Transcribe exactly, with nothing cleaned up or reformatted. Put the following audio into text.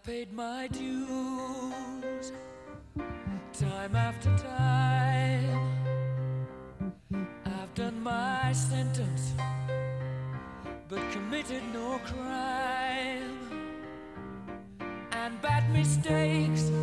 paid my dues time after time. I've done my sentence but committed no crime, and bad mistakes